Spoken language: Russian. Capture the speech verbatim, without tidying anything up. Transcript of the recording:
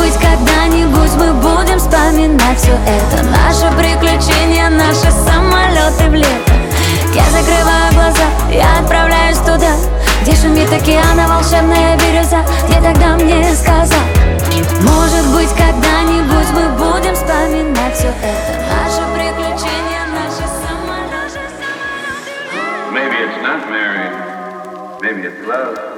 быть, когда-нибудь мы будем вспоминать все это. Наши приключения, наши самолеты в лето. Я закрываю глаза, я отправляюсь туда, где шумит океан, а волшебная бирюза. Где тогда мне сказал: может быть, когда-нибудь мы будем вспоминать все это. Наши приключения, наши самолеты. Maybe it's not married, maybe it's love.